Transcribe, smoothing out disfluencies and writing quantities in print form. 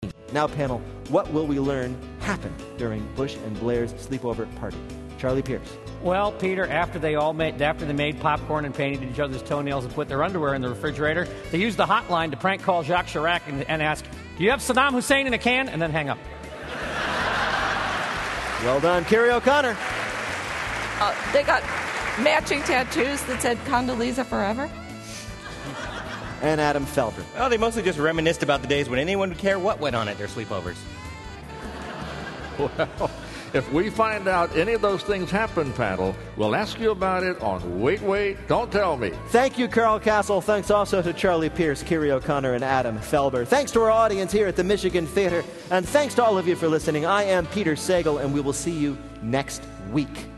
Now, panel, what will we learn happened during Bush and Blair's sleepover party? Charlie Pierce. Well, Peter, after they made popcorn and painted each other's toenails and put their underwear in the refrigerator, they used the hotline to prank call Jacques Chirac and ask, "Do you have Saddam Hussein in a can?" and then hang up. Well done, Kerry O'Connor. They got matching tattoos that said Condoleezza Forever. And Adam Felber. Well, they mostly just reminisced about the days when anyone would care what went on at their sleepovers. Well, if we find out any of those things happen, panel, we'll ask you about it on Wait, Wait, Don't Tell Me. Thank you, Carl Castle. Thanks also to Charlie Pierce, Kerry O'Connor, and Adam Felber. Thanks to our audience here at the Michigan Theater. And thanks to all of you for listening. I am Peter Sagal, and we will see you next week.